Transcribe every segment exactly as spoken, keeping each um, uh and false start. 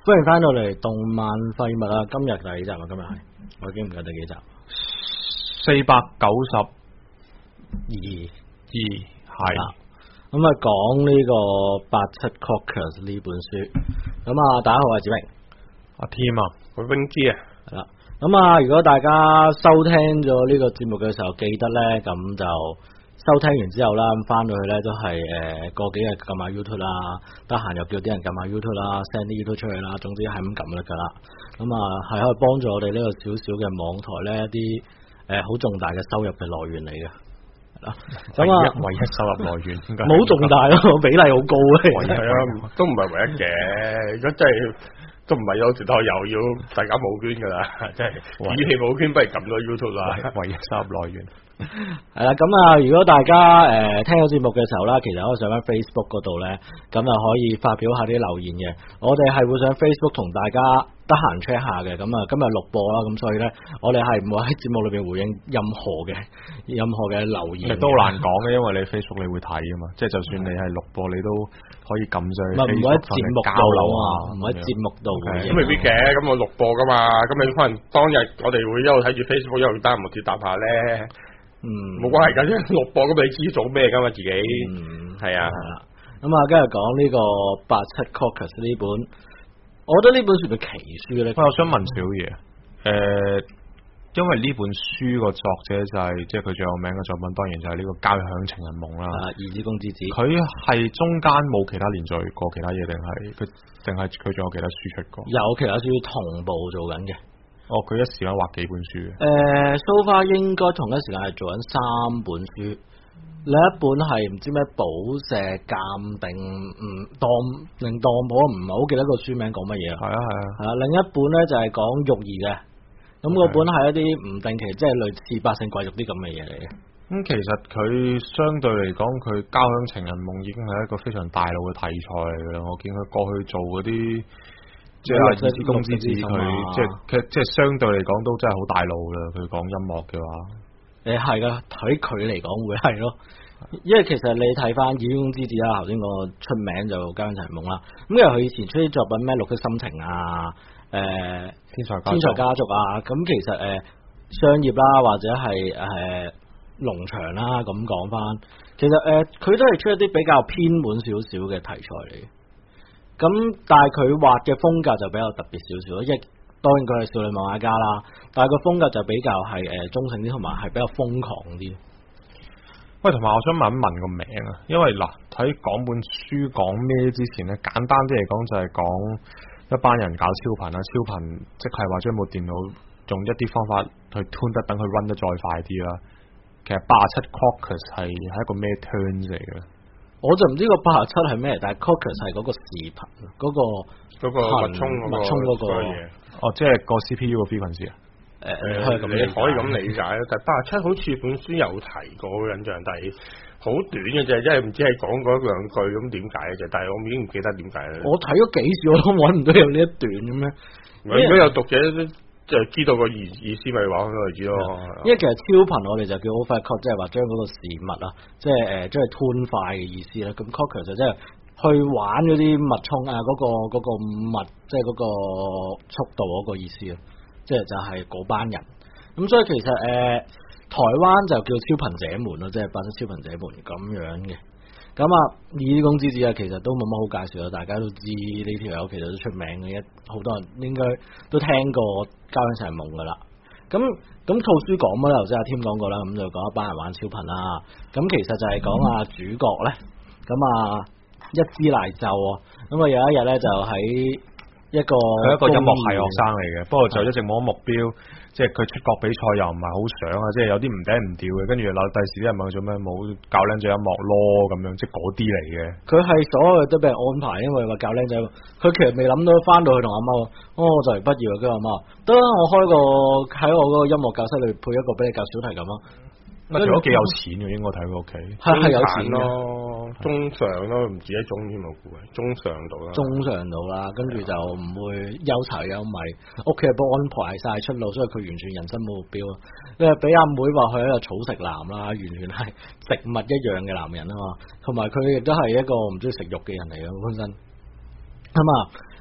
歡迎翻到嚟動漫廢物啊！今日第幾集啊？今日係我已經唔記得第幾集， 四百九十二二係啦。咁啊，講呢個八七 Cockers 呢本書。咁啊，大家好，我係子明， 阿添啊， 我冰知啊， 係啦。咁啊，如果大家收聽咗呢個節目嘅時候，記得咧，咁就收聽完之後啦，咁翻到去咧都係誒過幾日撳下 YouTube 啦，得閒又叫啲人撳下 YouTube 啦 ，send 啲 YouTube 出去啦，總之係咁撳就得噶啦。咁啊，係可以幫助我哋呢個少少嘅網台咧一啲誒好重大嘅收入嘅來源嚟嘅。咁啊， 唯一收入來源冇重大咯，比例好高嘅。 係啊，都唔係唯一嘅。如果真係都唔係有時代又要大家冇捐噶啦，即係與其冇捐，不如撳咗 YouTube 啦。 唯一收入來源。 係啦，咁啊，如果大家誒、呃、聽到節目嘅時候啦，其實可以上翻 Facebook 嗰度咧，咁啊可以發表下啲留言嘅。我哋係會上 Facebook 同大家得閒 check 下嘅。咁啊，今日錄播啦，咁所以咧，我哋係唔會喺節目裏邊回應任何嘅任何嘅留言。 都難講嘅，因為你 Facebook 你會睇啊嘛，即係就算你係錄播，你都可以撳上去。 唔係唔會喺節目交流啊，唔喺節目度回應。 咁未必嘅，咁我錄播噶嘛，咁你可能當日我哋會一路睇住 Facebook 一路單目接答下咧。嗯，冇關係噶，因為錄播咁你知做咩噶嘛自己。嗯，係啊。係啦， 咁啊，今日講呢個八七 Cockers 呢本，我覺得呢本算係奇書咧。 喂，我想問少嘢，誒、呃，因為呢本書個作者就係、是、即係佢最有名嘅作品，當然就係呢個《交響情人夢》啦。 啊，二之公之子。佢係中間冇其他連載過其他嘢，定係佢定係佢仲有其他書出過？ 有其他書同步做緊嘅。 哦，佢一時間畫幾本書嘅。 誒，so far應該同一時間係做緊三本書，另一本係唔知咩寶石鑑定，唔當定當簿，唔係好記得個書名講乜嘢。 係啊係啊。係啊， 另一本咧就係講育兒嘅，咁嗰本係一啲唔定期，即係類似百姓貴族啲咁嘅嘢嚟嘅。 咁、嗯、其實佢相對嚟講，佢《交響情人夢》已經係一個非常大路嘅題材嚟嘅啦。我見佢過去做嗰啲。即係二之公之子，佢即係佢即係相對嚟講都真係好大路啦。佢講音樂嘅話， 誒係噶，睇佢嚟講會係咯。因為其實你睇翻二之公之子啦，頭先個出名就《交響情人夢》啦。咁因為佢以前出啲作品咩《綠色心情》啊，誒、呃、 天才天才家族啊，咁其實誒、呃、商業啦或者係誒農場啦咁講翻，其實誒佢、呃、都係出一啲比較偏門少少嘅題材嚟嘅。咁但係佢畫嘅風格就比較特別少少咯，因為當然佢係少女漫畫家啦，但係個風格就比較係誒中性啲，同埋係比較瘋狂啲。 喂，同埋我想問一問個名啊，因為嗱睇講本書講咩之前咧，簡單啲嚟講就係講一班人搞超頻啦，超頻即係話將部電腦用一啲方法去 tune 得等佢 run 得再快啲啦。其實八七 Cockers 係係一個咩 terms 嚟嘅？ 我就唔知個八十七係咩，但係 Cockers 係嗰個視頻嗰、嗰個嗰、嗰個脈衝嗰個嘢。 哦，即係個 C P U 個 frequency 啊。 誒、呃， 你可以咁理解，但係八十七好似本書有提過印象，但係好短嘅啫，即係唔知係講過一兩句咁點解嘅啫。但係我已經唔記得點解啦。 我睇咗幾次我都揾唔到有呢一段咁咩？ 如果有讀者即係知道個意意思，咪話佢嚟知咯。 因為其實超頻我哋就叫 overclock，即係話將嗰個事物啊，即係誒將佢吞快嘅意思啦。咁 Cockers 就即係去玩嗰啲脈衝啊，嗰、嗰個嗰、嗰個脈，即係嗰個速度嗰個意思啊。即係就係嗰班人。咁所以其實誒、呃、台灣就叫超頻者們咯，即係八七超頻者們咁樣嘅。咁啊，二之公之子啊，其實都冇乜好介紹啦，大家都知呢條友其實都出名嘅，一好多人應該都聽過《交響情人夢》噶啦。咁咁套書講乜咧？頭先阿添講過啦，咁就講一班人玩超頻啦。咁其實就係講啊主角咧，咁啊一枝賴就啊，咁啊有一日咧就喺一個佢一個音樂系學生嚟嘅，不過就一直冇目標。即係佢出國比賽又唔係好想啊，即係有啲唔嗲唔吊嘅，跟住嗱第時啲人問佢做咩冇教靚仔音樂咯咁樣，即係嗰啲嚟嘅。佢係所有都俾人安排，因為話教靚仔，佢其實未諗到翻到去同阿媽，哦我就嚟畢業啦，跟住阿媽得啦，我開個喺我嗰個音樂教室裏配一個俾你教小提琴咯。 咪條屋幾有錢嘅，應該睇佢屋企係係有錢咯，中上咯，唔止一中添我估，中上到啦， 中上到啦，跟住就唔會憂柴憂米，屋企幫安排晒出路，所以佢完全人生冇目標。因為俾阿妹話佢係一個草食男啦，完全係植物一樣嘅男人啊嘛，同埋佢亦都係一個唔中意食肉嘅人嚟嘅本身。咁啊，誒、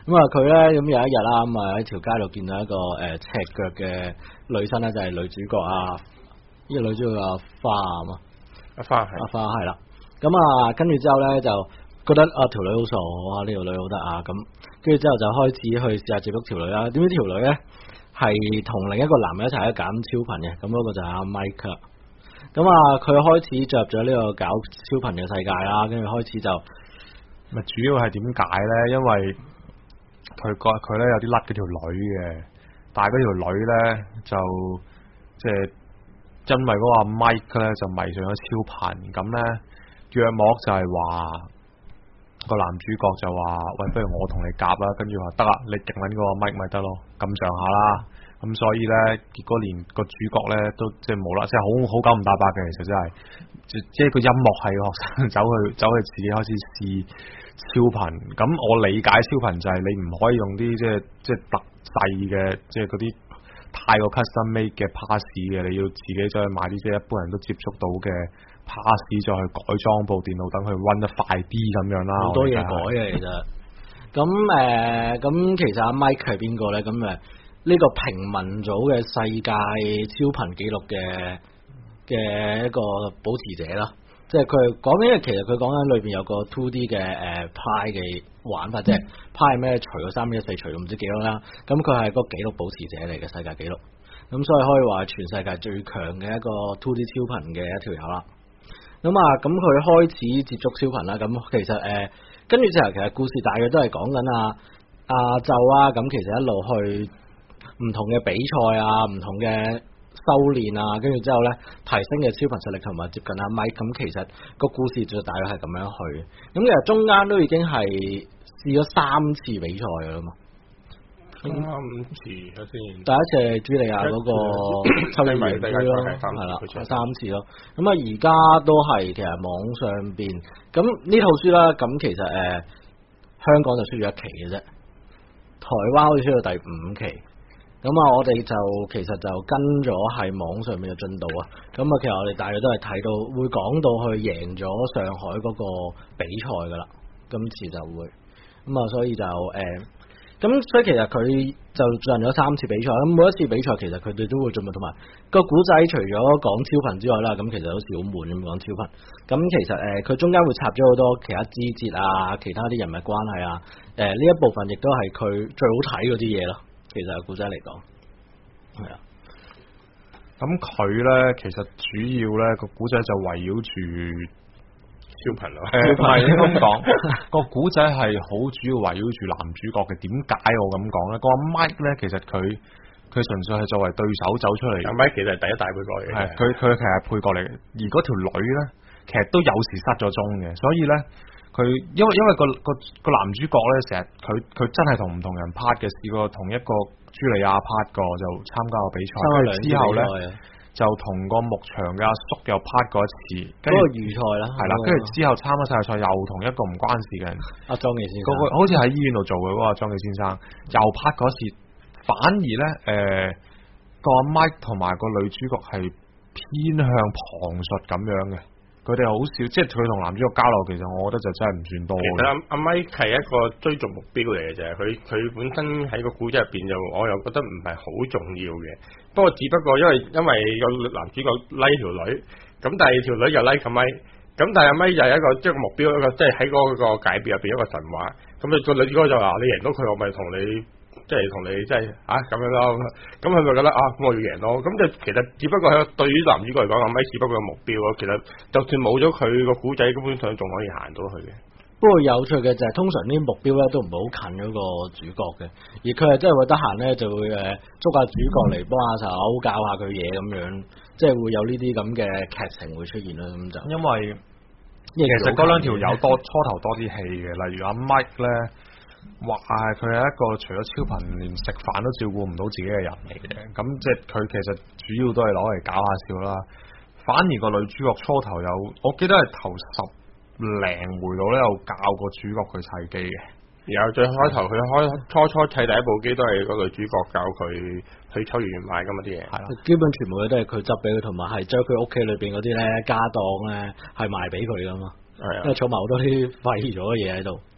咁啊佢咧咁有一日啦，咁啊喺條街度見到一個誒、呃、赤腳嘅女生咧，就係、是、女主角啊，呢、這個女主角阿花啊嘛， 阿花係阿花係啦。咁啊跟住之後咧就覺得啊條女好傻，哇呢條女好得啊咁，跟住之後就開始去試下接觸條女啦。點知條女咧係同另一個男人一齊喺度揀超頻嘅，咁、那、嗰個就係阿 Mike。咁啊佢開始進入咗呢個搞超頻嘅世界啦，跟住開始就咪主要係點解咧？因為佢覺佢咧有啲甩嗰條女嘅，但係嗰條女咧就即係、就是、因為嗰個 Mike 咧就迷上咗超頻，咁咧約莫就係話個男主角就話喂，不如我同你夾啦，跟住話得啦，你勁搵嗰個 Mike 咪得咯，咁上下啦，咁所以咧結果連個主角咧都即係冇啦，即係好好九唔搭八嘅，其實真係即係個音樂系學生走去走去自己開始試超頻，咁我理解超頻就係你唔可以用啲即係即係特製嘅，即係嗰啲太過 custom made 嘅 pass 嘅，你要自己再去買啲即係一般人都接觸到嘅 pass， 再去改裝部電腦，等佢 run 得快啲咁樣啦。 好多嘢改嘅其實。咁誒，咁、呃、其實阿 Mike 係邊個咧？咁誒呢個平民組嘅世界超頻紀錄嘅嘅一個保持者啦。即係佢講緊，因為其實佢講緊裏邊有個 two D 嘅誒派嘅玩法，即係派咩除咗三一四除到唔知幾多啦。咁佢係個紀錄保持者嚟嘅，世界紀錄。咁所以可以話係全世界最強嘅一個 two D 超頻嘅一條友啦。咁啊，咁佢開始接觸超頻啦。咁其實誒、呃，跟住之後其實故事大約都係講緊啊阿晝啊，咁其實一路去唔同嘅比賽啊，唔同嘅修煉啊，跟住之後咧提升嘅超頻實力同埋接近阿 Mike，咁其實個故事就大約係咁樣去。咁其實中間都已經係試咗三次比賽噶啦嘛。 三次先， 第一次係茱莉亞嗰個秋葉原杯咯，係啦，三次咯。咁啊而家都係其實網上邊咁呢套書啦，咁其實誒、呃、香港就出咗一期嘅啫，台灣好似出到第五期。咁啊，我哋就其實就跟咗係網上面嘅進度啊。咁啊，其實我哋大約都係睇到會講到去贏咗上海嗰個比賽噶啦，今次就會咁啊，所以就誒，咁、呃、所以其實佢就進行咗三次比賽。咁每一次比賽其實佢哋都會進步，同埋個古仔除咗講超頻之外啦，咁其實好似好悶咁講超頻。咁其實誒，佢、呃、中間會插咗好多其他枝節啊，其他啲人物關係啊，誒、呃、呢一部分亦都係佢最好睇嗰啲嘢咯。其實古仔嚟講，係啊， 咁佢咧其實主要咧個古仔就圍繞住超頻咯， 誒唔係應該咁講，個古仔係好主要圍繞住男主角嘅。點解我咁講咧？個阿 Mike 咧，其實佢佢純粹係作為對手走出嚟。阿 Mike 其實係第一大配角嚟嘅， 係佢佢其實係配角嚟嘅。而嗰條女咧，其實都有時失咗蹤嘅，所以咧。佢因為因為個個個男主角咧，成日佢佢真係同唔同人拍嘅，試過同一個茱莉亞拍過，就參加個比賽。之後咧就同個牧場嘅阿叔又拍過一次，跟住預賽啦， 係啦，跟住之後參加世界賽又同一個唔關事嘅人， 阿莊記先生， 嗰個好似喺醫院度做嘅嗰個莊記先生又拍過一次，反而咧誒個阿 Mike 同埋個女主角係偏向旁述咁樣嘅。佢哋好少，即係佢同男主角交流，其實我覺得就真係唔算多。其實阿阿 Mike 係一個追逐目標嚟嘅啫，佢佢本身喺個古仔入邊就，我又覺得唔係好重要嘅。不過只不過因為因為個男主角 like 條女，咁第二條女又 like 阿 Mike，咁但係阿 Mike 就係一個即係個目標，一個即係喺嗰個界別入邊一個神話。咁你個女主角就話：你贏到佢，我咪同你。即係同你即係啊咁樣咯，咁佢咪覺得啊咁我要贏咯，咁就其實只不過係對於男主角嚟講，阿 Mike 只不過係目標咯。其實就算冇咗佢個古仔，根本上仲可以行到去嘅。 不過有趣嘅就係、是、通常啲目標咧都唔係好近嗰個主角嘅，而佢係真係會得閒咧就會誒捉下主角嚟幫下手，教下佢嘢咁樣，即係會有呢啲咁嘅劇情會出現啦。咁就因為其實嗰兩條友多初頭多啲戲嘅，例如阿 Mike 咧。話係佢係一個除咗超頻連食飯都照顧唔到自己嘅人嚟嘅，咁即係佢其實主要都係攞嚟搞下笑啦。反而個女主角初頭有，我記得係頭十零回度咧，有教個主角佢砌機嘅。 然後最開頭佢開初初砌第一部機都係個女主角教佢去秋葉原買噶嘛啲嘢，係啦， 基本全部都係佢執俾佢，同埋係將佢屋企裏邊嗰啲咧家當咧係賣俾佢噶嘛，係啊，因為儲埋好多啲廢咗嘅嘢喺度。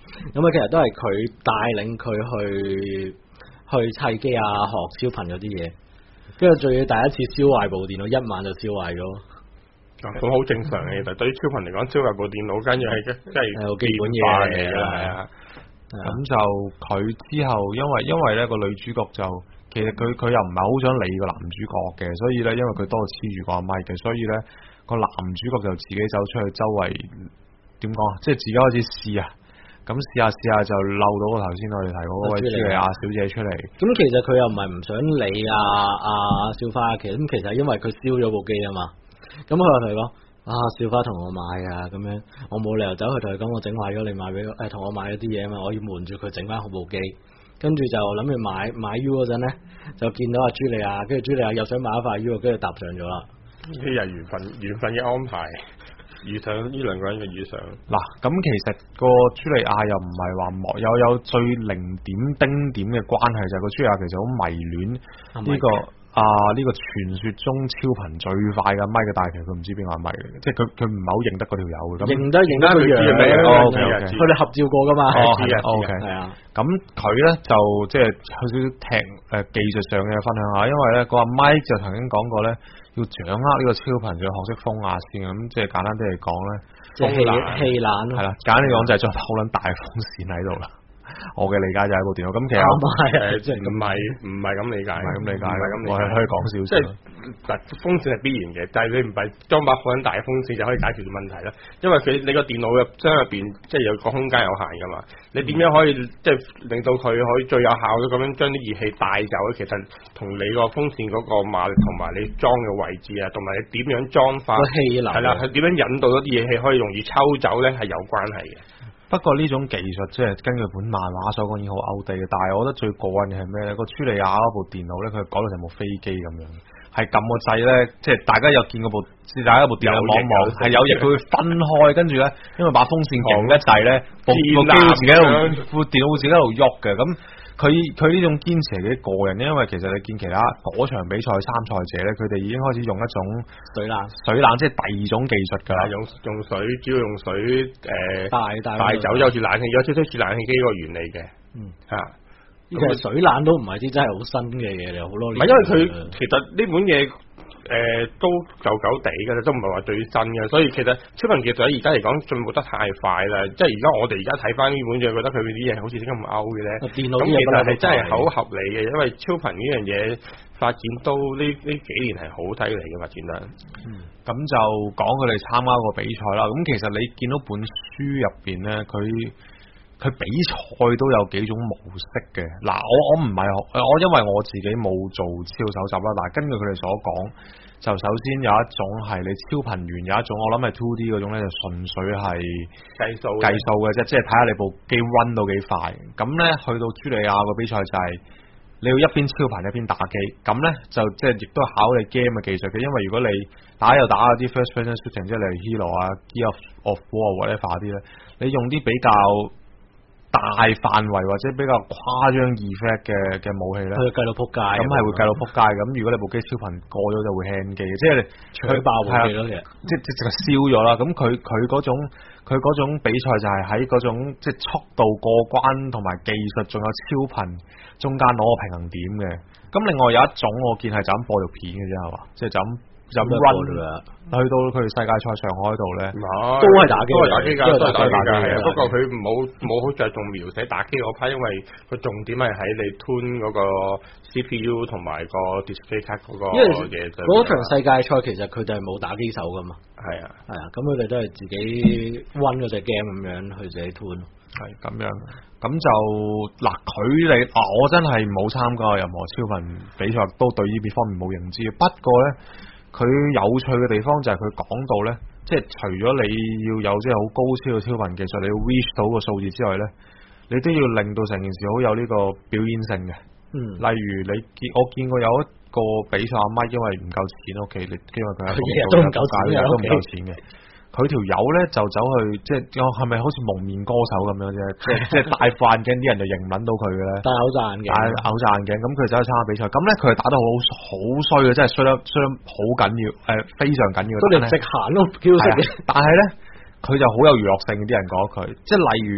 咁啊，其實都係佢帶領佢去去砌機啊，學超頻嗰啲嘢，跟住仲要第一次燒壞部電腦，一晚就燒壞咗。 咁好正常嘅，但係對於超頻嚟講，燒壞部電腦跟住係即係係好基本嘢嚟㗎啦，係啊。 咁就佢之後，因為因為咧個女主角就其實佢佢又唔係好想理個男主角嘅，所以咧因為佢多黐住個阿咪嘅，所以咧個男主角就自己走出去周圍點講啊，即係自己開始試啊，咁試下試下就漏到個頭先我哋提嗰位朱莉亞小姐出嚟。咁其實佢又唔係唔想理啊啊小花，其實咁其實係因為佢燒咗部機啊嘛，咁佢話同佢講。啊！小花同我買啊，咁樣我冇理由走去同佢講我整壞咗，你買俾誒同我買咗啲嘢啊嘛，我要瞞住佢整翻好部機，跟住就諗住買買 U 嗰陣咧，就見到阿朱莉亞，跟住朱莉亞又想買一塊 U，跟住搭上咗啦。呢啲係緣分緣分嘅安排，遇上呢兩個人嘅遇上。 嗱，咁其實個朱莉亞又唔係話莫有有最零點丁點嘅關係，就係、是、個朱莉亞其實好迷戀呢、這個。啊！呢、這個傳說中超頻最快嘅咪嘅，但係其實佢唔知邊個係咪嚟嘅，即係佢佢唔係好認得嗰條友嘅。咁認得認得佢樣嘅，佢哋合照過噶嘛？ 哦，係啊 ，OK，係啊。咁佢咧就即係有少少踢誒技術上嘅分享下，因為咧個阿 Mike 就曾經講過咧，要掌握呢個超頻就要學識風壓先。咁即係簡單啲嚟講咧， 即係氣氣冷係啦，簡單啲講就係裝好撚大風扇喺度啦。我嘅理解就係部電腦，咁其實誒，即係唔係唔係咁理解，唔係咁理解，唔係咁理解， 我係可以講少少。 即係嗱，風扇係必然嘅，但係你唔係裝把好大風扇就可以解決到問題啦。因為佢你個電腦入箱入邊，即係有個空間有限噶嘛。你點樣可以即係令到佢可以最有效咁樣將啲熱氣帶走咧？其實同你個風扇嗰個馬力同埋你裝嘅位置啊，同埋你點樣裝法個氣流係啦，係點樣引導咗啲熱氣可以容易抽走咧？係有關係嘅。 不過呢種技術即係根據本漫畫所講已經好 out 地嘅，但係我覺得最過癮嘅係咩咧？個朱莉亞嗰部電腦咧，佢講到成部飛機咁樣，係撳個掣咧，即係大家有見過部，大家有部電腦望望，係有翼佢會分開，跟住咧，因為把風扇勁一掣咧，部部機會自己喺度，部電腦會自己喺度喐嘅咁。佢佢呢種堅持係幾過癮，因為其實你見其他嗰場比賽參賽者咧，佢哋已經開始用一種水冷， 水冷即係第二種技術㗎啦， 用用水主要用水誒帶帶帶走，有似冷氣，有少少似冷氣機個原理嘅，嗯嚇。 其實水冷都唔係啲真係好新嘅嘢嚟，好多年。 唔係因為佢其實呢本嘢。誒、呃、都舊舊地嘅，都唔係話最新嘅，所以其實超頻技術喺而家嚟講進步得太快啦。即係而家我哋而家睇翻呢本嘢，覺得佢啲嘢好似點解咁 out 嘅咧？電腦咁其實係真係好合理嘅，因為超頻呢樣嘢發展都呢呢幾年係好犀利嘅發展啦。 嗯，咁就講佢哋參加個比賽啦。咁其實你見到本書入邊咧，佢佢比賽都有幾種模式嘅。嗱，我我唔係我因為我自己冇做超搜集啦，但係根據佢哋所講，就首先有一種係你超頻源，有一種我諗係 two D 嗰種咧，就純粹係計數計數嘅啫，即係睇下你部機 run 到幾快。咁咧去到朱莉亞個比賽就係你要一邊超頻一邊打機，咁咧就即係亦都考你 game 嘅技術嘅，因為如果你打又打嗰啲 first person shooting，即係例如 Hero 啊、Gears of of War 或者化啲咧，你用啲比較大範圍或者比較誇張 effect 嘅嘅武器咧， 佢計到撲街， 咁係會計到撲街。咁如果你部機超頻過咗就會 hang 機，即係你取爆部機咯，其實即即直係燒咗啦。咁佢佢嗰種佢嗰種比賽就係喺嗰種即係速度過關同埋技術仲有超頻中間攞個平衡點嘅。咁另外有一種我見係就咁播條片嘅啫，係嘛，即係就咁。就 run 去到佢哋世界賽上海度咧， 都係打機，都係打機㗎，都係打機㗎。係啊，不過佢冇冇好着重描寫打機嗰 part，因為佢重點係喺你 tune 嗰個 C P U 同埋個 display card 嗰個嘢。 嗰場世界賽其實佢哋係冇打機手㗎嘛。係啊，係啊，咁佢哋都係自己 run 嗰隻 game 咁樣去自己 tune。 係咁樣，咁就嗱佢哋啊，我真係冇參加任何超頻比賽，都對呢邊方面冇認知。不過咧。佢有趣嘅地方就係佢講到咧，即係除咗你要有即係好高超嘅超頻技術，你要 reach 到個數字之外咧，你都要令到成件事好有呢個表演性嘅。嗯，例如你見我見過有一個比賽阿咪，因為唔夠錢屋企，你因為佢係都唔夠錢， 都唔夠錢嘅。佢條友咧就走去即係，係咪好似蒙面歌手咁樣啫？即係即係戴副眼鏡，啲人就認撚到佢嘅咧。 戴口罩眼鏡， 戴口罩眼鏡，咁佢走去參加比賽。咁咧佢係打得好好衰嘅，真係衰得衰得好緊要，誒、呃、非常緊要。 都連直行都標識嘅。 但係咧，佢就好有娛樂性，啲人講佢，即係例如睇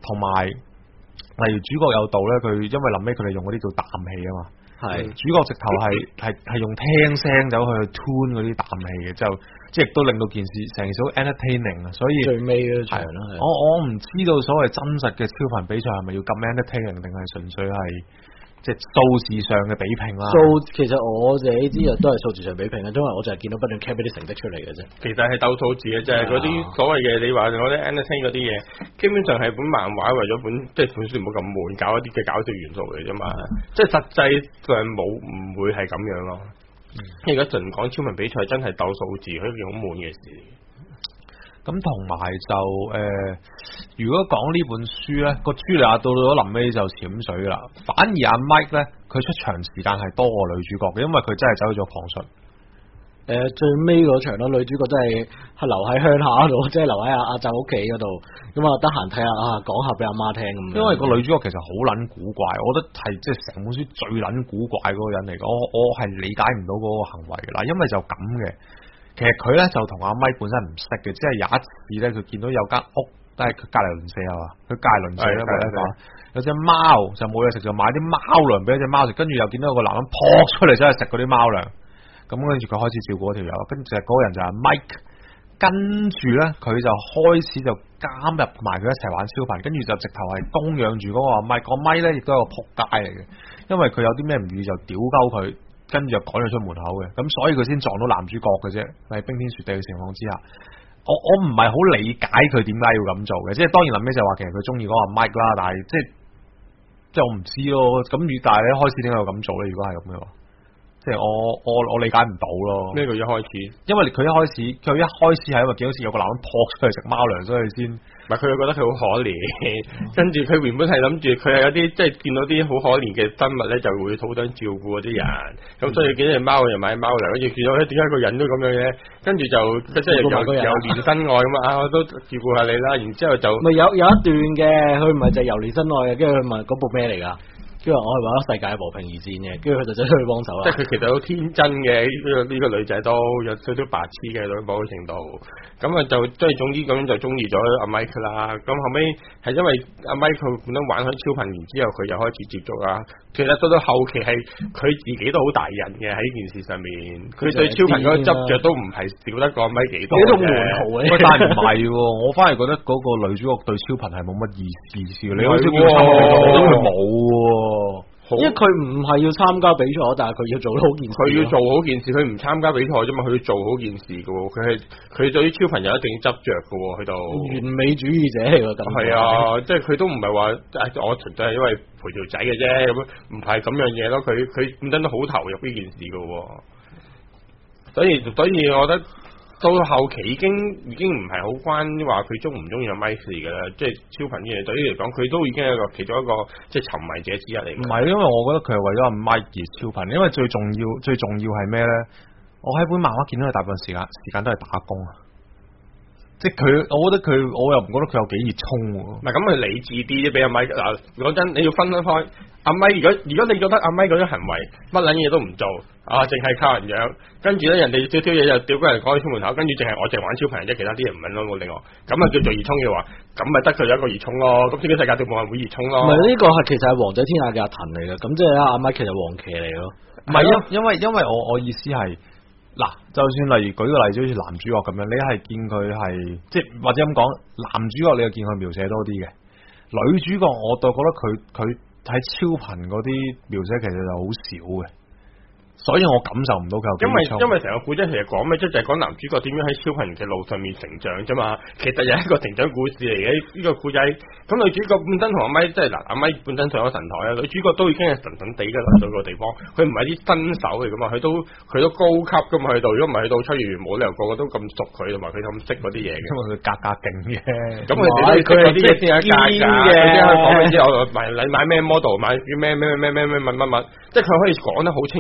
同埋例如主角有道咧，佢因為臨尾佢哋用嗰啲叫氮氣啊嘛。係主角直頭係係係用聽聲走去 tune 嗰啲氮氣嘅，就即係亦都令到件事成件事好 entertaining 啊！所以最尾嗰場咯， 我我唔知道所謂真實嘅超頻比賽係咪要咁 entertaining，定係純粹係即係數字上嘅比拼啦。 數其實我自己知啊，都係數字上比拼嘅，因為我就係見到不斷 cap 啲成績出嚟嘅啫。 其實係鬥數字嘅，就係嗰啲所謂嘅你話嗰啲 entertain 嗰啲嘢，基本上係本漫畫為咗本即係本書唔好咁悶，搞一啲嘅搞笑元素嚟啫嘛。即係實際上冇唔會係咁樣咯。因為而家純講超頻比賽，真係鬥數字，係一件好悶嘅事。 咁同埋就誒、呃，如果講呢本書咧，個茱莉亞到咗臨尾就潛水啦。反而阿 Mike 咧，佢出場時間係多過女主角嘅，因為佢真係走咗旁述。 誒、呃，最尾嗰場咯，女主角真係係留喺鄉下度，即係留喺阿阿仔屋企嗰度，咁啊得閒睇下啊，講下俾阿媽聽咁。 因為個女主角其實好撚古怪，我覺得係即係成本書最撚古怪嗰個人嚟講，我我係理解唔到嗰個行為嘅啦，因為就咁嘅。其實佢咧就同阿 Mike 本身唔識嘅，即係有一次咧，佢見到有間屋，都係佢隔離鄰舍係嘛，佢隔離鄰舍咧咪咧講，有隻貓就冇嘢食，就買啲貓糧俾隻貓食，跟住又見到有個男人撲出嚟走去食嗰啲貓糧，咁跟住佢開始照顧嗰條友，跟住就嗰個人就係 Mike，跟住咧佢就開始就加入埋佢一齊玩超頻，跟住就直頭係供養住嗰個阿 Mike，個 Mike 咧亦都係個撲街嚟嘅，因為佢有啲咩唔預就屌鳩佢。跟住就趕咗出門口嘅，咁所以佢先撞到男主角嘅啫。喺冰天雪地嘅情況之下，我我唔係好理解佢點解要咁做嘅。即係當然臨尾就話其實佢中意嗰個 Mike 啦，但係即係即係我唔知咯。咁與但係一開始點解要咁做咧？如果係咁嘅話，即係我我我理解唔到咯。 呢個一開始， 因為佢一開始佢一開始係因為見好似有個男人撲出嚟食貓糧，所以先。 唔係佢又覺得佢好可憐，跟住佢原本係諗住佢係有啲即係見到啲好可憐嘅生物咧，就會好想照顧嗰啲人，咁、嗯、所以見到隻貓又買貓糧，跟住見到咧點解個人都咁樣嘅，跟住就即係有有連身愛咁啊，我都照顧下你啦，然之後就咪有有一段嘅，佢唔係就係由連身愛嘅，跟住佢問嗰部咩嚟㗎？跟住我係為咗世界和平而戰嘅，跟住佢就走出去幫手啦。 即係佢其實好天真嘅，呢、這個呢、這個女仔都有少少白痴嘅某個程度。咁啊就即係總之咁樣就中意咗阿 Mike 啦。咁後尾係因為阿 Mike 佢本身玩開超頻，然之後佢又開始接觸啦。其實到到後期係佢自己都好大人嘅喺呢件事上面，佢對超頻嗰個執着都唔係少得過阿 Mike 幾多嘅。 但係唔係，我反而覺得嗰個女主角對超頻係冇乜意思。你好似叫參加比賽，我覺得佢冇。 因為佢唔係要參加比賽，但係佢要做好件事。 佢要做好件事，佢唔參加比賽啫嘛，佢要做好件事噶。佢係佢對於超頻有一定執着噶，去到完美主義者嚟噶。 係啊，即係佢都唔係話我純粹係因為陪條仔嘅啫，咁唔係咁樣嘢咯。佢佢本身都好投入呢件事噶，所以所以我覺得。到後期已經已經唔係好關話佢中唔中意阿 Mike 嘅啦，即係超頻啲嘢對於嚟講，佢都已經係一個其中一個即係沉迷者之一嚟。唔係，因為我覺得佢係為咗阿 Mike 而超頻，因為最重要最重要係咩咧？我喺本漫畫見到佢大部分時間時間都係打工啊，即係佢，我覺得佢，我又唔覺得佢有幾熱衷。唔係咁，佢理智啲啫，俾阿 Mike 嗱，講真，你要分得開阿 Mike。如果如果你覺得阿 Mike 嗰種行為乜撚嘢都唔做啊，淨係靠人養，跟住咧人哋少少嘢就屌嗰人趕出門口，跟住淨係我淨係玩超頻啫，其他啲嘢唔揾咯，冇另外，咁啊叫做熱衷嘅話，咁咪得佢有一個熱衷咯。咁呢個世界都冇人會熱衷咯。唔係呢個係其實係王者天下嘅阿騰嚟嘅，咁即係阿 Mike 其實黃騎嚟咯。唔係因因為因為我我意思係嗱，就算例如舉個例子，好似男主角咁樣，你係見佢係即係或者咁講，男主角你又見佢描寫多啲嘅，女主角我就覺得佢佢喺超頻嗰啲描寫其實就好少嘅。所以我感受唔到佢有幾因為因為成個古仔其實講咩，即係講男主角點樣喺超頻嘅路上面成長啫嘛。其實又係一個成長故事嚟嘅呢個古仔。咁女主角本身同阿咪即係嗱，阿咪本身上咗神台啊，女主角都已經係神神地嘅嚟到個地方。佢唔係啲新手嚟噶嘛，佢都佢都高級噶嘛去到。如果唔係去到七月冇理由個個都咁熟佢，同埋佢咁識嗰啲嘢嘅。因為佢格格勁嘅。咁佢哋佢有啲嘢先有價㗎。佢啲講完之後，買你買咩 model， 買咩咩咩咩咩乜乜乜，即係佢可以講得好清楚俾你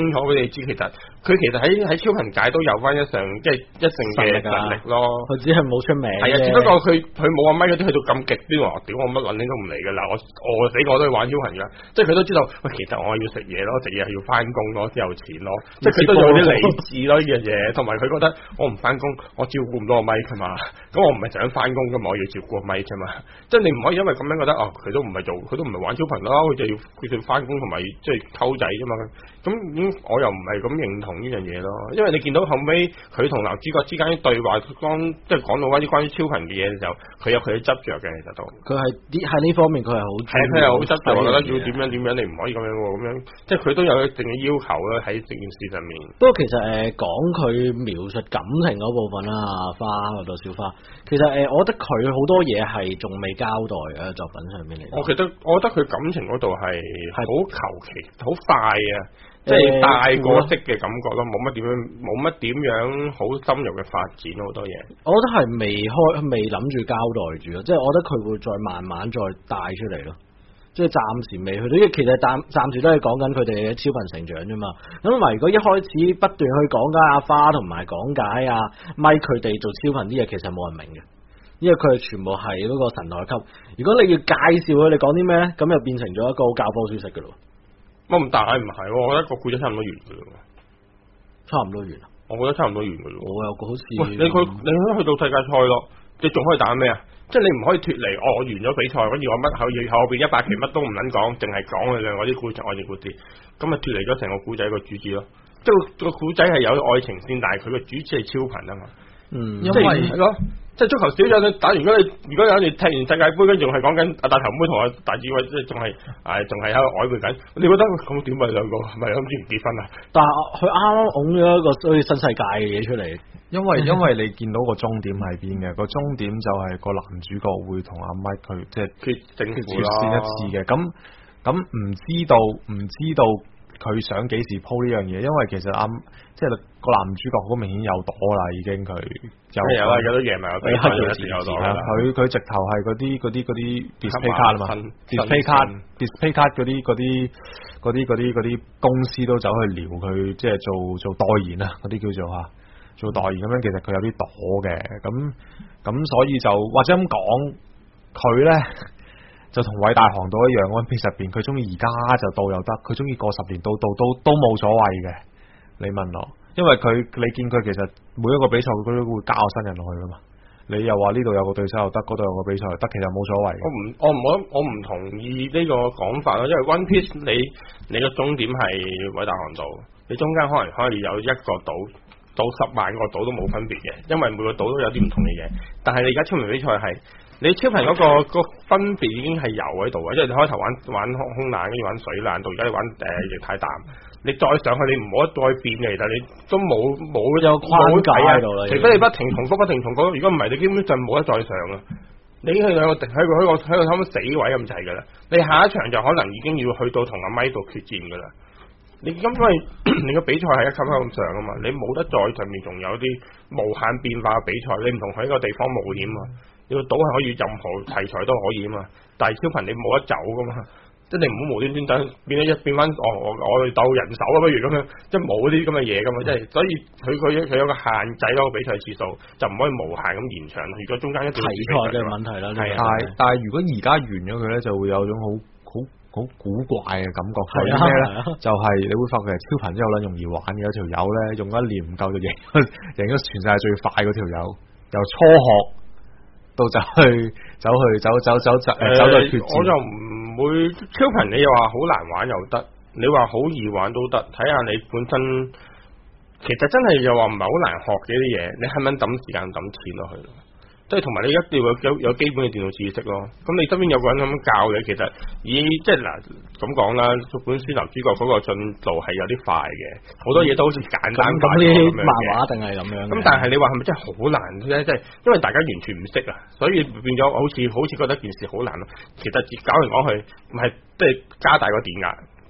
你知其實佢其實喺喺超頻界都有翻一上即係一定嘅能力咯。 佢只係冇出名。 係啊，只不過佢佢冇阿咪嗰啲去到咁極端話，屌我乜撚都唔嚟㗎啦，我餓死我都去玩超頻㗎。即係佢都知道，喂，其實我係要食嘢咯，食嘢係要翻工咯，先有錢咯。即係佢都有啲理智咯呢樣嘢，同埋佢覺得我唔翻工，我照顧唔到個咪㗎嘛。咁我唔係想翻工㗎嘛，我要照顧個咪啫嘛。即係你唔可以因為咁樣覺得哦，佢都唔係做，佢都唔係玩超頻啦，佢就要佢就要翻工同埋即係溝仔啫嘛。咁咁我又唔係咁認同呢樣嘢咯，因為你見到後尾佢同男主角之間啲對話，當即係講到一啲關於超頻嘅嘢嘅時候，佢有佢啲執着嘅，其實都佢係啲喺呢方面佢係好係佢係好執着，我覺得要點樣點樣，你唔可以咁樣喎，咁樣即係佢都有一定嘅要求啦喺整件事上面。 不過其實誒講佢描述感情嗰部分啦，花嗰度小花，其實誒我覺得佢好多嘢係仲未交代嘅作品上面嚟。 我覺得我覺得佢感情嗰度係係好求其，好快啊！即係大過式嘅感覺咯，冇乜點樣，冇乜點樣好深入嘅發展好多嘢。 我覺得係未開，未諗住交代住咯，即係我覺得佢會再慢慢再帶出嚟咯。即係暫時未去到，因為其實暫暫時都係講緊佢哋嘅超頻成長啫嘛。咁埋如果一開始不斷去講解阿花同埋講解阿咪佢哋做超頻啲嘢，其實冇人明嘅，因為佢哋全部係嗰個神台級。如果你要介紹佢哋講啲咩咧，咁又變成咗一個教科書式嘅咯。 乜咁大唔係？我覺得個故仔差唔多完嘅咯。 差唔多完啊！ 我覺得差唔多完嘅咯。 我有個好似喂，你佢你可以去到世界賽咯，你仲可以打咩啊？即係你唔可以脫離哦，我完咗比賽，跟住我乜後後邊一百期乜都唔撚講，淨係講佢兩個啲故仔愛情故事，咁咪脫離咗成個故仔個主旨咯。即係個故仔係有愛情線，但係佢個主旨係超頻啊嘛。 嗯， 因為係咯。即係足球小將你打完，如果你如果有你踢完世界盃，跟住仲係講緊阿大頭妹同阿大智慧，即係仲係誒仲係喺度曖昧緊。你覺得咁點咪兩個係咪諗住唔結婚啊？ 但係佢啱啱拱咗一個好似新世界嘅嘢出嚟， 因為因為你見到個終點喺邊嘅，個終點就係個男主角會同阿 Mike 佢即係決政府決戰一次嘅。咁咁唔知道唔知道佢想幾時鋪呢樣嘢？因為其實啱即係個男主角好明顯有朵啦，已經佢有有啦，有得贏埋有比賽有時有朵啦。 佢佢直頭係嗰啲嗰啲嗰啲 display card 啊嘛 ，display card display card 嗰啲嗰啲嗰啲嗰啲嗰啲公司都走去撩佢，即係做做代言啊，嗰啲叫做吓做代言咁樣。其實佢有啲朵嘅，咁咁所以就或者咁講，佢咧。就同偉大航道一樣，One Piece入邊，佢中意而家就到又得，佢中意過十年到到都都冇所謂嘅。你問我，因為佢你見佢其實每一個比賽佢都會加個新人落去噶嘛。你又話呢度有個對手又得，嗰度有個比賽又得，其實冇所謂。 我唔我唔我我唔同意呢個講法咯，因為 One Piece 你你個終點係偉大航道，你中間可能可以有一個島到十萬個島都冇分別嘅，因為每個島都有啲唔同嘅嘢。但係你而家超頻比賽係。你超頻嗰、那個、那個分別已經係有喺度啊！因為你開頭玩玩空空難，跟住玩水難，到而家你玩誒液態氮，你再上去你唔好再變嘅，其實你都冇冇有框架喺度啦。 除非你不停重複、不停重複，如果唔係，你基本上冇得再上啊！你已經係兩個喺個喺個喺個差唔多死位咁滯㗎啦。你下一場就可能已經要去到同阿咪度決戰㗎啦。你因為你個比賽係一級級咁上啊嘛，你冇得再上面仲有啲無限變化嘅比賽，你唔同佢喺個地方冒險啊！你個島係可以任何題材都可以啊嘛，但係超頻你冇得走噶嘛，即係你唔好無端端等變咗一變翻哦，我我哋鬥人手啊，不如咁樣，即係冇啲咁嘅嘢噶嘛，即係所以佢佢佢有個限制咯，個比賽次數就唔可以無限咁延長。如果中間一段題材嘅問題啦，係但係但係如果而家完咗佢咧，就會有種好好好古怪嘅感覺。係咩咧？就係你會發覺超頻真係好撚容易玩嘅，有條友咧用一年唔夠就贏贏咗全世界最快嗰條友，由初學。到走去走去走走走走走到決戰， 我就唔會超頻。你又話好難玩又得，你話好易玩都得，睇下你本身。其實真係又話唔係好難學嘅啲嘢，你肯唔肯抌時間抌錢落去咯？即係同埋你一定要有有基本嘅電腦知識咯。咁你身邊有個人咁樣教你，其實以即係嗱咁講啦，本書男主角嗰個進度係有啲快嘅，好多嘢都好似簡單咁啲漫畫定係咁樣。 咁但係你話係咪真係好難咧？即係因為大家完全唔識啊，所以變咗好似好似覺得件事好難咯。其實搞嚟講去，唔係即係加大個電壓。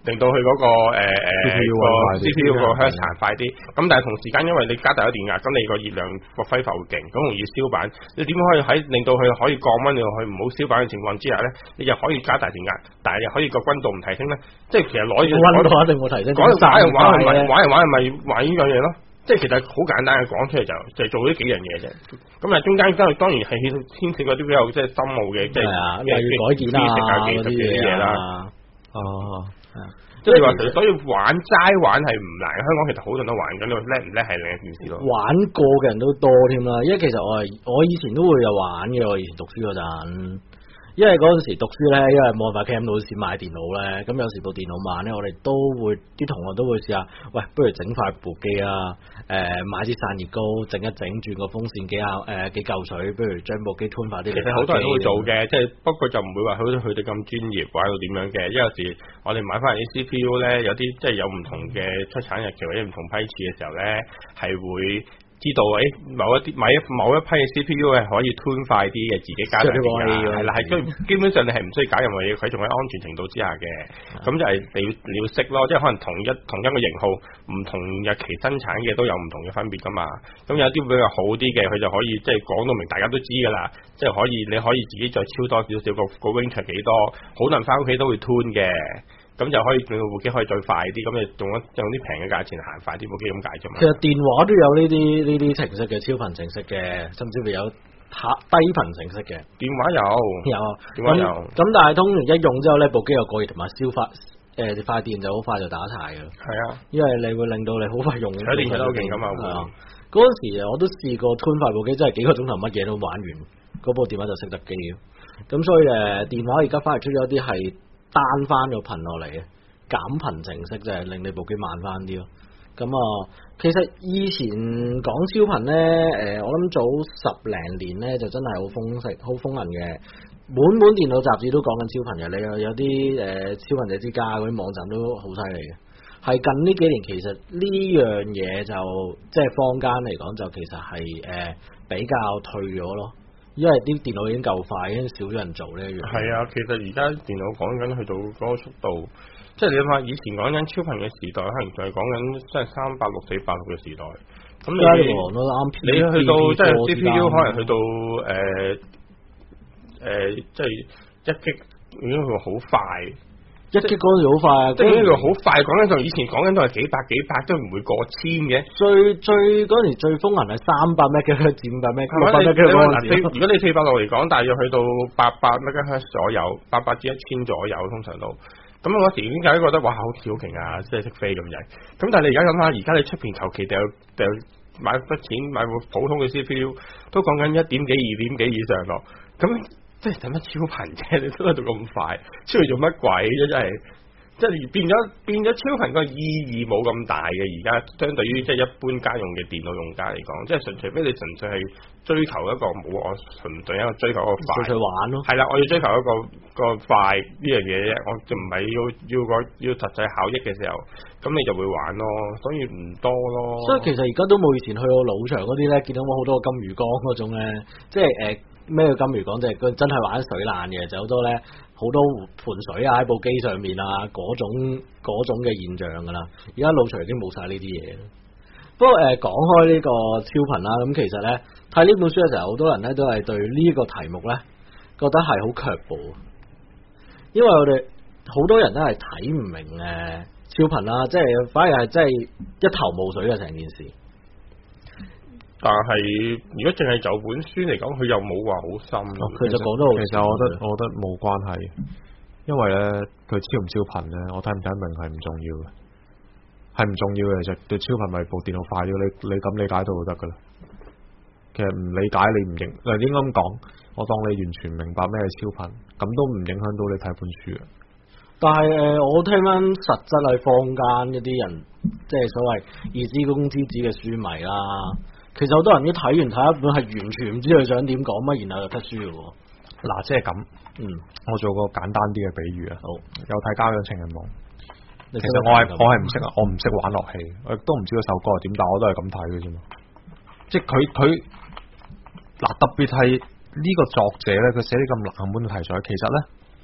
令到佢嗰、個誒誒個 C P U 個 hertz 行快啲。咁但係同時間因為你加大咗電壓，咁你個熱量個揮發會勁，咁容易燒板。你點可以喺令到佢可以降溫，令到佢唔好燒板嘅情況之下咧，你又可以加大電壓，但係又可以個溫度唔提升咧？即係其實攞住溫度一定冇提升。 講嚟玩嚟玩係咪玩嚟玩係咪玩呢樣嘢咯？即係其實好簡單嘅，講出嚟就就係做呢幾樣嘢啫。咁啊，中間當當然係牽涉嗰啲比較即係深奧嘅，即係例如改件啊技術嘅嘢啦。 哦， 即係話，所以玩齋玩係唔難，香港其實好多人都玩緊，你話叻唔叻係另一件事咯。 玩過嘅人都多添啦，因為其實我係我以前都會有玩嘅，我以前讀書嗰陣。因為嗰陣時讀書咧，因為冇辦法 cam 到錢買電腦咧，咁有時部電腦慢咧，我哋都會啲同學都會試下，喂，不如整塊部機啊，誒、呃、買支散熱膏，整一整，轉個風扇幾下誒幾嚿水，不如將部機吞快啲。其實好多人都會做嘅，即係不過就唔會話好似佢哋咁專業玩到點樣嘅，因為有時我哋買翻嚟啲 C P U 咧，有啲即係有唔同嘅出產日期或者唔同批次嘅時候咧，係會知道誒、欸、某一啲買一某一批嘅 C P U 係可以吞快啲嘅，自己加大電壓係啦，係基本上你係唔需要搞任何嘢，佢仲喺安全程度之下嘅。咁就係你要你要識咯，即係可能同一同一個型號唔同日期生產嘅都有唔同嘅分別噶嘛。咁有啲比較好啲嘅，佢就可以即係講到明，大家都知噶啦，即係可以你可以自己再超多少少個個 range 幾多，好多人翻屋企都會吞嘅。咁就可以令到部機可以最快啲，咁你用一用啲平嘅價錢行快啲部機咁解啫嘛。 其實電話都有呢啲呢啲程式嘅，超頻程式嘅，甚至乎有下低頻程式嘅。 電話有， 有， 電話有。咁但係通常一用之後咧，部機又過熱同埋燒發誒塊電就好快就打柴㗎。係啊，因為你會令到你好快用。 睇電池都好勁㗎嘛。 嗰陣時我都試過吞快部機，真係幾個鐘頭乜嘢都玩完，嗰部電話就熄得機。咁所以誒電話而家反而出咗啲係單翻個頻落嚟嘅減頻程式，就係令你部機慢翻啲咯。咁啊，其實以前講超頻呢，誒，我諗早十零年呢，就真係好風盛、好風行嘅，滿滿電腦雜誌都講緊超頻嘅。你有有啲誒超頻者之家嗰啲網站都好犀利嘅。係近呢幾年，其實呢樣嘢就即係坊間嚟講，就其實係誒、呃、比較退咗咯。因為啲電腦已經夠快，已經少咗人做呢一樣。係啊，其實而家電腦講緊去到嗰個速度，即係你諗下，以前講緊超頻嘅時代，可能就係講緊即係三百六、四百六嘅時代。咁你你去到即係 C P U 可能去到誒誒、呃呃，即係一 G 已經去到好快。 一 G 嗰陣時好快啊！ 即係呢個好快，講緊就以前講緊都係幾百幾百，都唔會過千嘅。 最最嗰陣時最風行係三百 megahertz 至五百 megahertz。 如果你四百六嚟講，大約去到八百 megahertz 左右，八百至一千左右，通常都。咁嗰時點解覺得哇好似好勁啊，即係識飛咁滯。咁但係你而家諗下，而家你出邊求其掉掉買筆錢買部普通嘅 C P U，都講緊一點幾、二點幾以上咯。咁即係使乜超頻啫？你都喺度咁快，超嚟做乜鬼啫？真係，即係變咗變咗超頻個意義冇咁大嘅。而家相對於即係一般家用嘅電腦用家嚟講，即係純粹俾你純粹係追求一個冇我純粹一個追求一個快， 純粹玩咯。係啦，我要追求一個一個快呢樣嘢啫，我就唔係要要個要實際效益嘅時候，咁你就會玩咯。所以唔多咯。 所以其實而家都冇以前去到老場嗰啲咧，見到我好多金魚缸嗰種咧，即係誒。咩叫金魚缸？即係佢真係玩水爛嘅，就好多咧，好多盆水啊喺部機上面啊，嗰種嗰種嘅現象噶啦。而家老場已經冇晒呢啲嘢。不過誒，講、呃、開呢個超頻啦，咁其實咧睇呢本書嘅時候，好多人咧都係對呢個題目咧覺得係好卻步，因為我哋好多人都係睇唔明誒超頻啦，即係反而係真係一頭霧水嘅成件事。 但係如果淨係就本書嚟講，佢又冇話好深。 佢、哦、就講得好。 其實我覺得我覺得冇關係，因為咧佢超唔超頻咧，我睇唔睇得明係唔重要嘅，係唔重要嘅。其實對超頻咪部電腦快咗，你你咁理解到就得噶啦。其實唔理解你唔認，誒應該咁講，我當你完全明白咩係超頻，咁都唔影響到你睇本書嘅。 但係誒、呃，我聽翻實質係坊間一啲人，即係所謂二之公之子嘅書迷啦。其實好多人都睇完睇一本係完全唔知佢想點講乜，然後就出書嘅喎。 嗱，即係咁，嗯，我做個簡單啲嘅比喻啊。好，有睇《家有情人夢》。其實我係我係唔識，我唔識玩樂器，我亦都唔知嗰首歌係點，但我都係咁睇嘅啫嘛。即係佢佢嗱，特別係呢個作者咧，佢寫啲咁冷門嘅題材，其實咧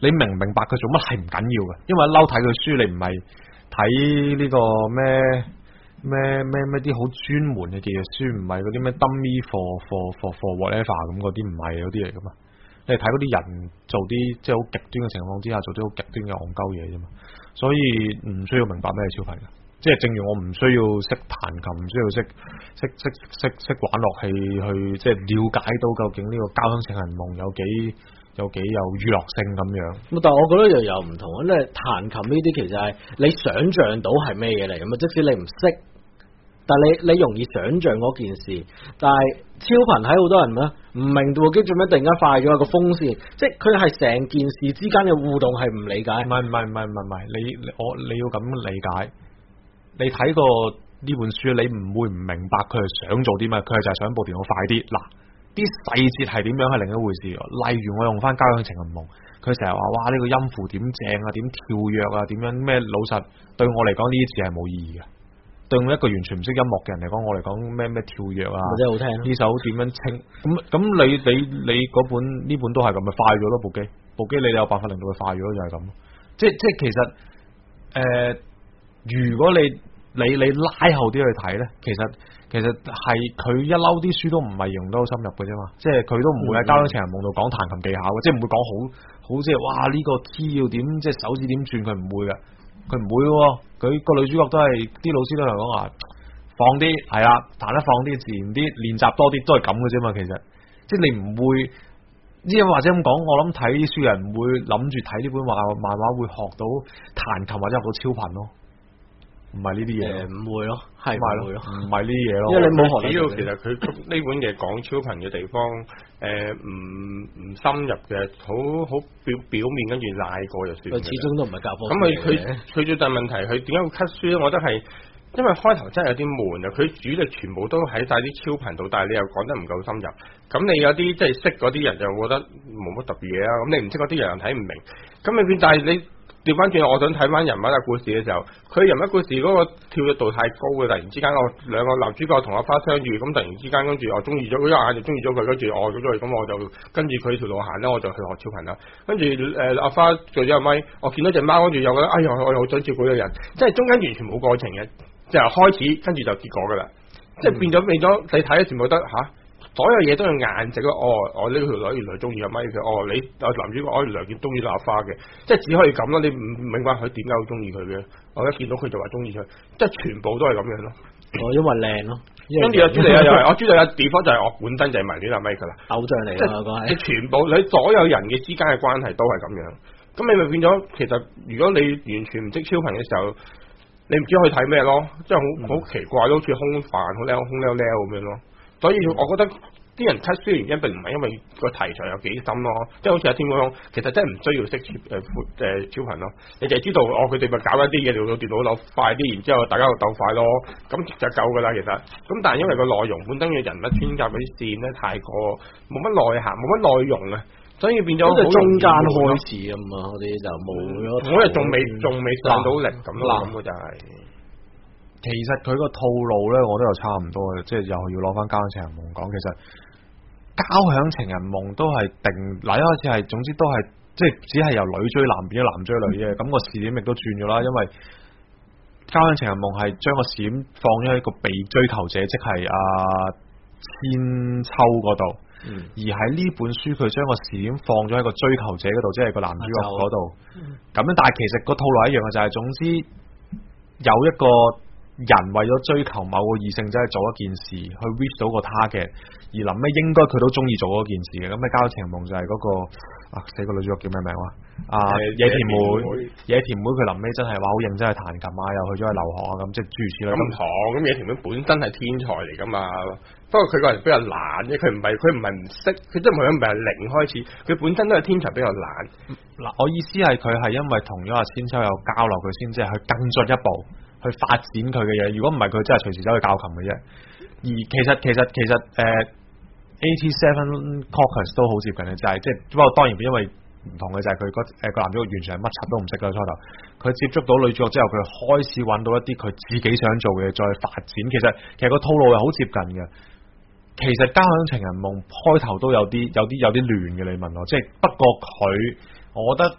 你明唔明白佢做乜係唔緊要嘅，因為一嬲睇佢書，你唔係睇呢個咩咩咩咩啲好專門嘅技術書，唔係嗰啲咩 dummy for for for for whatever 咁嗰啲，唔係嗰啲嚟噶嘛。你係睇嗰啲人做啲即係好極端嘅情況之下做啲好極端嘅戇鳩嘢啫嘛，所以唔需要明白咩係超頻嘅。即係正如我唔需要識彈琴，唔需要識識識識識玩樂器去即係了解到究竟呢個交響情人夢有幾有幾有娛樂性咁樣。 但係我覺得又有唔同，因為彈琴呢啲其實係你想象到係咩嘢嚟咁啊，即使你唔識，但係你你容易想象嗰件事。但係超頻喺好多人咧唔明部機做咩突然間快咗個風扇，即係佢係成件事之間嘅互動係唔理解。 唔係唔係唔係唔係，你我你要咁理解。你睇過呢本書，你唔會唔明白佢係想做啲乜，佢係就係想部電腦快啲。嗱，啲細節係點樣係另一回事。例如我用翻交響情人夢，佢成日話哇呢個音符點正啊，點跳躍啊，點樣咩？老實對我嚟講呢啲字係冇意義嘅。對我一個完全唔識音樂嘅人嚟講，我嚟講咩咩跳躍啊， 真係好聽。呢首點樣清？咁咁你你你嗰本呢本都係咁，咪快咗咯部機？部機你有辦法令到佢快咗就係咁。即即其實誒。呃如果你你你拉後啲去睇咧，其實其實係佢一嬲啲書都唔係用得好深入嘅啫嘛，即係佢都唔會喺交響情人夢度講彈琴技巧嘅，即係唔會講好好即係哇呢個 key 要點，即係手指點轉，佢唔會嘅，佢唔會嘅，佢個女主角都係啲老師都係講話放啲係啦，彈得放啲自然啲，練習多啲都係咁嘅啫嘛，其實即係你唔會，即係或者咁講，我諗睇啲書人唔會諗住睇呢本畫漫畫會學到彈琴或者學到超頻咯。唔係呢啲嘢，唔會咯，係唔會咯， 唔係呢啲嘢咯。 因為你冇學，只要其實佢呢本嘢講超頻嘅地方，誒唔唔深入嘅，好好表表面跟住賴過就算。 佢始終都唔係教科書。 咁佢佢佢最大問題，佢點解會 cut 書咧？我覺得係因為開頭真係有啲悶啊！佢主力全部都喺晒啲超頻度，但係你又講得唔夠深入。咁你有啲即係識嗰啲人就覺得冇乜特別嘢啊。咁你唔識嗰啲人又睇唔明。咁你變但係你。調翻轉，我想睇翻人物嘅故事嘅時候，佢人物故事嗰個跳躍度太高嘅，突然之間我兩個男主角同阿花相遇，咁突然之間跟住我中意咗，一眼就中意咗佢，跟住我咗佢，咁我就跟住佢條路行咧，我就去學超頻啦。跟住誒阿花做咗阿咪，我見到隻貓，跟住又覺得哎呀，我又好想照顧呢個人，即係中間完全冇過程嘅，就係開始跟住就結果噶啦，即係變咗變咗，你睇全部得吓。所有嘢都係硬直咯，哦，我呢條女原來中意阿咪嘅，哦，你啊男主角我原來見中意阿花嘅，即係只可以咁咯，你唔明白佢點解會中意佢嘅，我一見到佢就話中意佢，即係全部都係咁樣咯。 哦，因為靚咯， 跟住阿朱莉亞又係，我朱莉亞地方就係我本身就係迷戀阿咪噶啦， 偶像嚟啦，嗰係。即係全部你所有人嘅之間嘅關係都係咁樣，咁你咪變咗，其實如果你完全唔識超頻嘅時候，你唔知可以睇咩咯，即係好好奇怪咯，好似空泛好靚空溜溜咁樣咯。所以我覺得啲人 cut 書原因並唔係因為個題材有幾深咯，即係好似阿天光，其實真係唔需要識誒誒超頻咯，你就係知道哦佢哋咪搞一啲嘢令到電腦扭快啲，然之後大家就鬥快咯，咁就夠噶啦其實。咁但係因為個內容本身嘅人物穿插嗰啲線咧太過冇乜內涵冇乜內容啊，所以變咗好中間開始咁啊，嗰啲就冇咗。 我哋仲未仲未上到力咁咯，咁就係。 其實佢個套路咧，我都有差唔多嘅，即係又要攞翻交響情人夢講。其實交響情人夢都係定嗱，一開始係，總之都係即係只係由女追男變咗男追女嘅，咁、嗯、個視點亦都轉咗啦。因為交響情人夢係將個視點放咗喺個被追求者，即係阿千秋嗰度，嗯、而喺呢本書佢將個視點放咗喺個追求者嗰度，即係個男主角嗰度。咁樣、嗯，但係其實個套路一樣嘅，就係、是、總之有一個。人為咗追求某個異性，真係做一件事去 reach 到個 target，而臨尾應該佢都中意做嗰件事嘅。咁咩交響情人夢就係嗰、那個啊死個女主角叫咩名話？啊野田妹，野田妹佢臨尾真係話好認真去彈琴啊，又去咗去留學啊，咁即係諸如此類。咁堂咁野田妹本身係天才嚟噶嘛，不過佢個人比較懶啫，佢唔係佢唔係唔識，佢真係唔係零開始，佢本身都係天才比較懶。 嗱、嗯，我意思係佢係因為同咗阿千秋有交流，佢先即係去更進一步。去發展佢嘅嘢，如果唔係佢真係隨時走去教琴嘅啫。而其實其實其實誒 eighty-seven Caucus 都好接近嘅，就係即係不過當然因為唔同嘅就係佢嗰誒個男主角完全係乜柒都唔識嘅初頭，佢接觸到女主角之後，佢開始揾到一啲佢自己想做嘅嘢再發展。其實其實個套路係好接近嘅。其實交響情人夢開頭都有啲有啲有啲亂嘅，你問我，即係不過佢，我覺得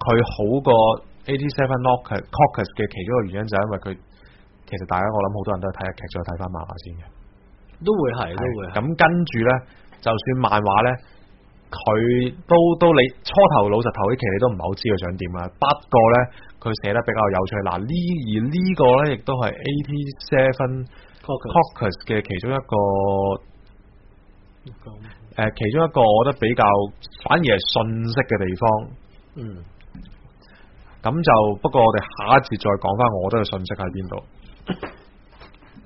好過 eighty-seven Caucus 嘅其中一個原因就係因為佢其實大家我諗好多人都係睇日劇再睇翻漫畫先嘅， 都會係都會係。 咁跟住咧，就算漫畫咧，佢都都你初頭老實頭呢期你都唔係好知佢想點啊。不過咧，佢寫得比較有趣。嗱呢而呢個咧亦都係 eighty-seven Caucus 嘅其中一個誒、呃，其中一個我覺得比較反而係遜色嘅地方。 嗯。 咁就不過我哋下一節再講翻，我覺得嘅信息喺邊度。